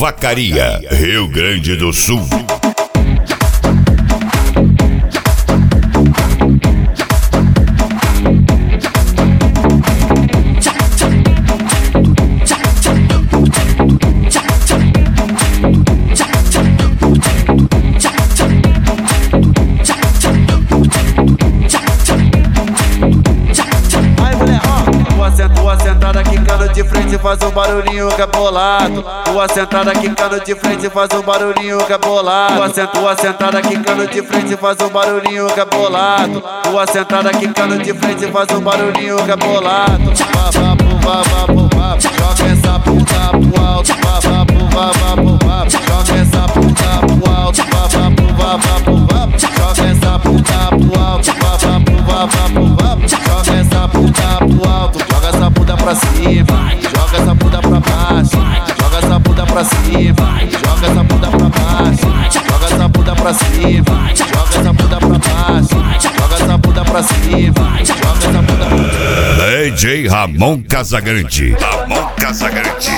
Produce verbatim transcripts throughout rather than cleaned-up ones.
Vacaria, Rio Grande do Sul. Tua sentada quicando de frente faz um barulhinho cabolado. Tua sentada quicando de frente faz um barulhinho cabolado. Tua sentada quicando de frente faz um barulhinho cabolado. Tua sentada quicando de frente faz um barulhinho cabolado. Vapo, vapo, vapo, joga essa puta pro alto. Vapo, vapo, vapo, joga essa puta pro alto. Vapo, vapo, vapo, joga essa puta pro alto. Vapo, vapo, vapo, joga essa puta pro alto. Joga essa bunda pra cima, joga essa bunda pra baixo, joga essa bunda pra cima, joga essa bunda pra baixo, joga essa bunda pra cima, joga essa bunda pra baixo, joga essa bunda pra cima, joga essa bunda pra baixo. D J Ramon Casagrande. Ramon Casagrande.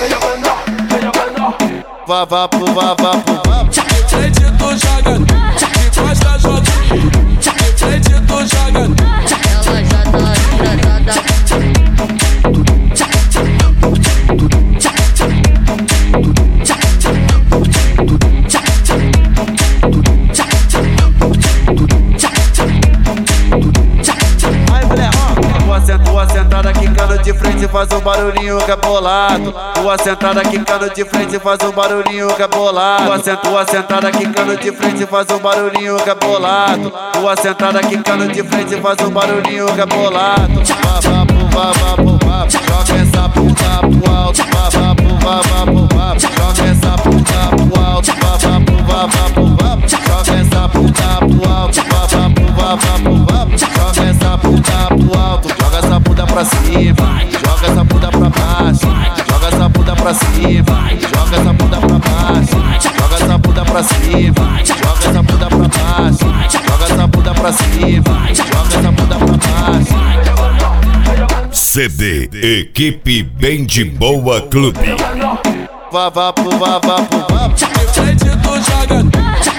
Vá, vá, pu, vá, vá, pu, vá. De frente tu joga, de costa joga, de frente tu joga. Ela já tá engraçada. Tua sentada quicando de frente faz um barulhinho cabolado. Tua sentada quicando de frente faz um barulhinho cabolado. Tua sentada quicando de frente faz um barulhinho cabolado. Tua sentada quicando de frente faz um barulhinho cabolado. Vapo, vapo, vapo, joga essa puta pro alto. Vapo, vapo, vapo, joga essa puta pro alto. Vapo, vapo, vapo, joga essa puta pro alto. Vapo, vapo, vapo, joga essa puta pro alto. Joga essa bunda pra cima, joga essa bunda pra baixo, joga essa bunda pra cima, joga essa bunda pra baixo, joga essa bunda pra cima, joga essa bunda pra baixo, joga essa bunda pra cima, joga essa bunda pra baixo. C D Equipe Bem de Boa Clube. Vá, vá, pu, vá, vá, pu, vá. De frente tu joga.